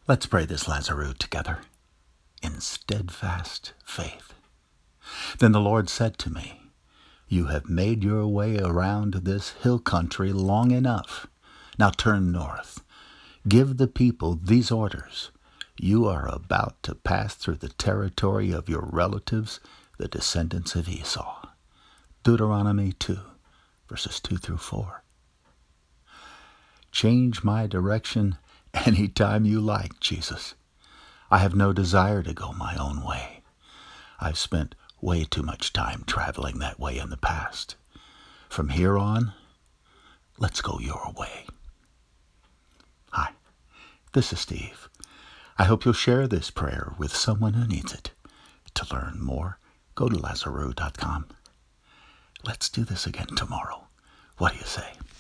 Let's pray this Lazarus together in steadfast faith. Then the Lord said to me, "You have made your way around this hill country long enough. Now turn north. Give the people these orders. You are about to pass through the territory of your relatives, the descendants of Esau." Deuteronomy 2, verses 2 through 4. Change my direction any time you like, Jesus. I have no desire to go my own way. I've spent way too much time traveling that way in the past. From here on, let's go your way. Hi, this is Steve. I hope you'll share this prayer with someone who needs it. To learn more, go to Lazarus.com. Let's do this again tomorrow. What do you say?